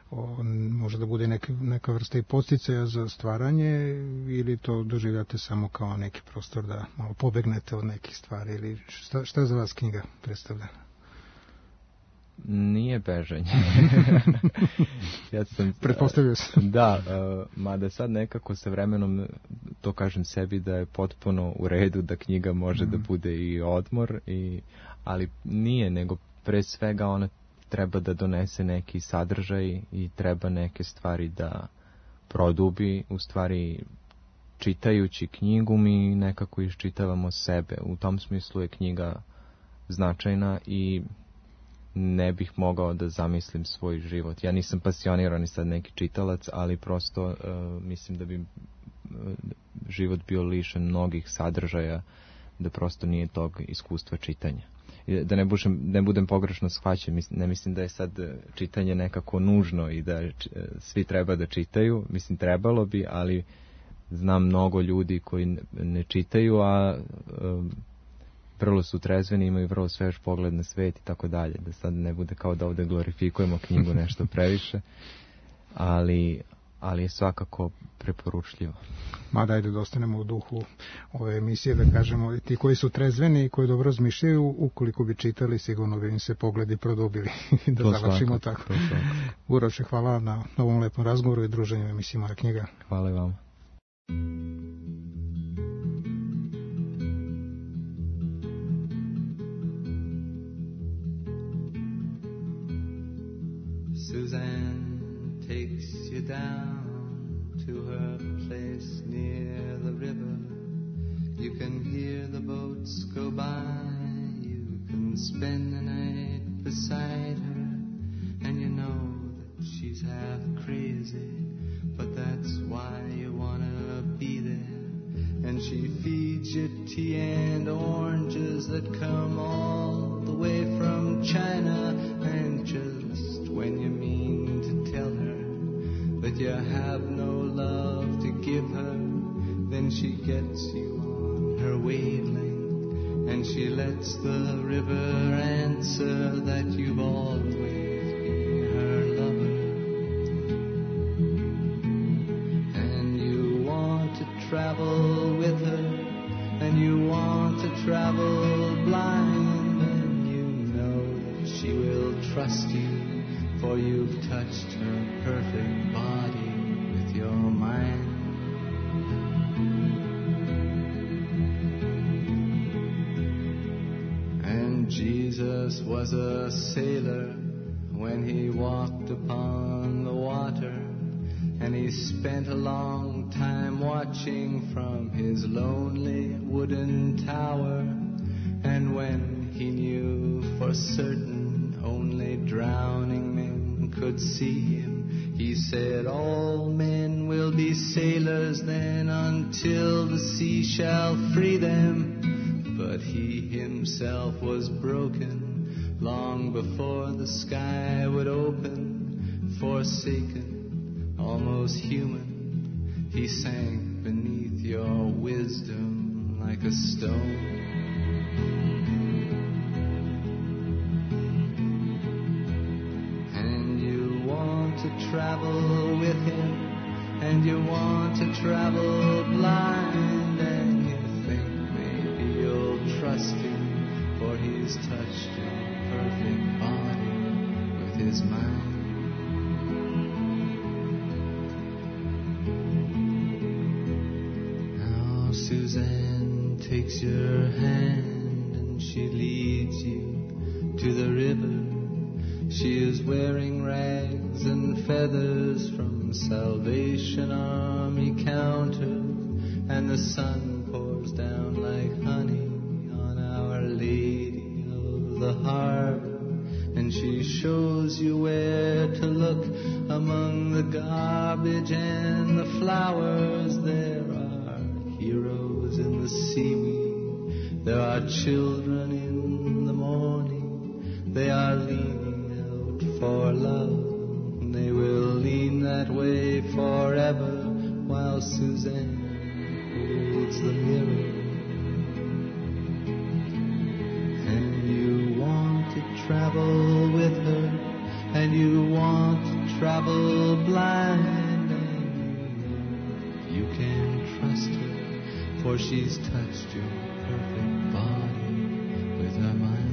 može da bude neka vrsta i podsticaja za stvaranje, ili to doživljate samo kao neki prostor da malo pobegnete od nekih stvari, ili šta za vas knjiga predstavlja? Nije bežanje. Pretpostavio sam. Da, mada sad nekako sa vremenom to kažem sebi da je potpuno u redu da knjiga može da bude i odmor, ali nije, nego pre svega ona treba da donese neki sadržaj i treba neke stvari da produbi. U stvari, čitajući knjigu mi nekako iščitavamo sebe. U tom smislu je knjiga značajna i ne bih mogao da zamislim svoj život. Ja nisam pasionirani sad neki čitalac, ali prosto mislim da bi život bio lišen mnogih sadržaja, da prosto nije tog iskustva čitanja. Da ne budem pogrešno shvaćen, ne mislim da je sad čitanje nekako nužno i da svi treba da čitaju, mislim trebalo bi, ali znam mnogo ljudi koji ne čitaju, a vrlo su trezveni, imaju vrlo svež pogled na svet i tako dalje, da sad ne bude kao da ovde glorifikujemo knjigu nešto previše, ali je svakako preporučljivo. Mada ajde da ostanemo u duhu ove emisije, da kažemo, ti koji su trezveni i koji dobro razmišljaju, ukoliko bi čitali, sigurno bi im se pogledi produbili. Da to završimo tako. Uroše, hvala na ovom lepom razgovoru i druženju u emisiji Moja knjiga. Hvala i vama. Suzanne takes you down to her place near the river. You can hear the boats go by. You can spend the night beside her, and you know that she's half crazy, but that's why you wanna be there. And she feeds you tea and oranges that come all the way from China, and just when you mean to tell her that you have no love to give her, then she gets you on her wavelength, and she lets the river answer that you've always been her lover. And you want to travel with her, and you want to travel blind, and you know that she will trust you, for you've touched her perfect body with your mind. And Jesus was a sailor when he walked upon the water, and he spent a long time watching from his lonely wooden tower. And when he knew for certain only drowning men could see him, he said, all men will be sailors then until the sea shall free them. But he himself was broken long before the sky would open. Forsaken, almost human, he sank beneath your wisdom like a stone. To travel with him, and you want to travel blind, and you think maybe you'll trust him, for he's touched your perfect body with his mind. Now Suzanne takes your hand and she leads you to the river. She is wearing rags and feathers from Salvation Army counters, and the sun pours down like honey on Our Lady of the Harbor. And she shows you where to look among the garbage and the flowers. There are heroes in the seaweed, there are children in the morning, they are leaning for love. They will lean that way forever while Suzanne holds the mirror. And you want to travel with her, and and you want to travel blind, you can trust her, for she's touched your perfect body with her mind.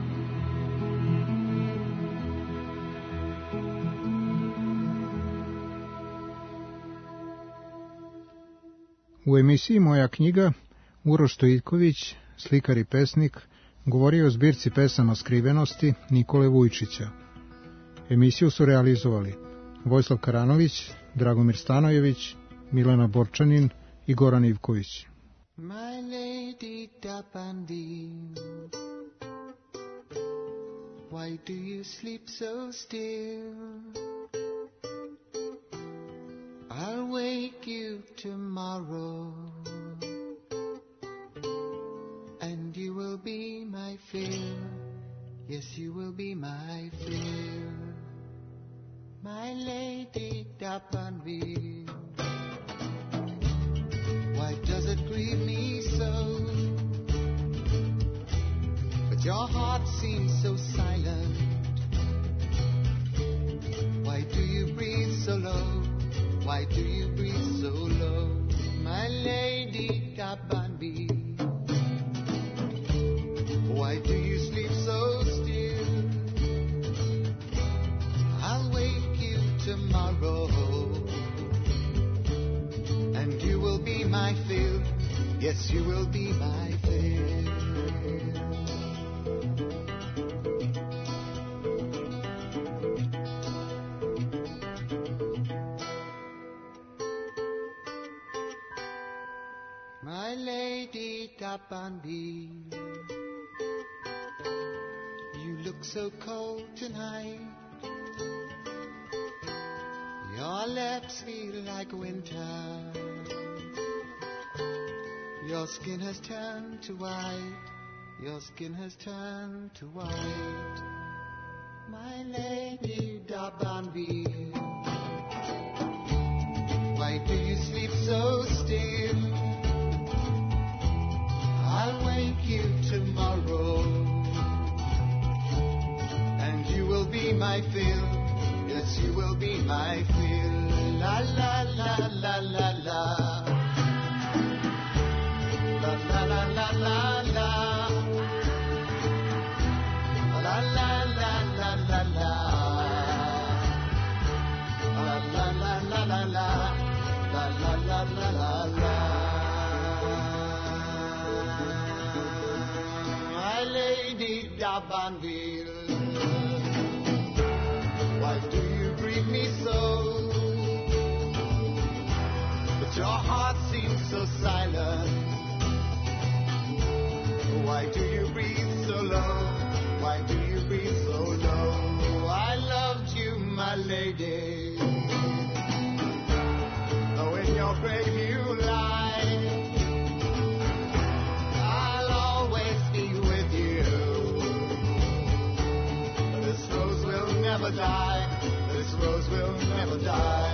U emisiji Moja knjiga Uroš Stojiljković, slikar i pesnik, govorio o zbirci pesama Skrivenosti Nikole Vujčića. Emisiju su realizovali Vojislav Karanović, Dragomir Stanojević, Milena Borčanin i Goran Ivković. My lady Tapandine, why do you sleep so still? I'll wake you tomorrow, and you will be my fear. Yes, you will be my fear. My lady Tapandine, why does it grieve me so? But your heart seems so silent. Why do you breathe so low? Why do you breathe so low? My lady Tapandine, why do you sleep so still? I'll wake you tomorrow, and you will be my fill. Yes, you will be my fill. My lady Tapandine, you look so cold tonight. Your lips feel like winter. Your skin has turned to white. Your skin has turned to white. My lady Tapandine, why do you sleep so still? I'll wake you tomorrow, and you will be my fill. Yes, you will be my fill. La la la la la la. La la la la la la. La la la la la la. La la la la la la. La la la la la la. My lady Tapandine, why do you grieve me so? But your heart seems so silent. Why do you breathe so low? Why do you breathe so low? I loved you, my lady, though in your grave you lie. I'll always be with you. This rose will never die. This rose will never die.